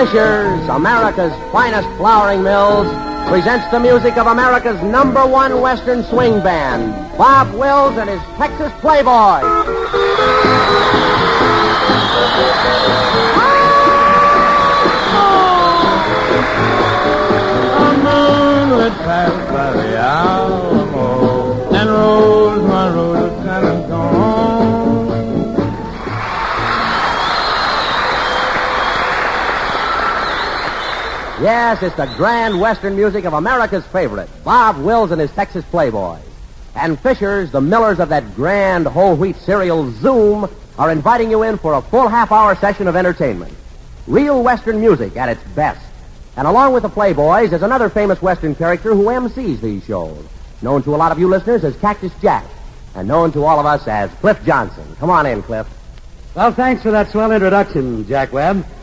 Fisher's, America's finest flowering mills, presents the music of America's #1 Western swing band, Bob Wills and his Texas Playboys. A moonlit path by the Alamo and rolls my road to San Antonio. Yes, it's the grand Western music of America's favorite, Bob Wills and his Texas Playboys. And Fisher's, the millers of that grand whole wheat cereal, Zoom, are inviting you in for a full half-hour session of entertainment. Real Western music at its best. And along with the Playboys is another famous Western character who MCs these shows, known to a lot of you listeners as Cactus Jack, and known to all of us as Cliff Johnson. Come on in, Cliff. Well, thanks for that swell introduction, Jack Webb.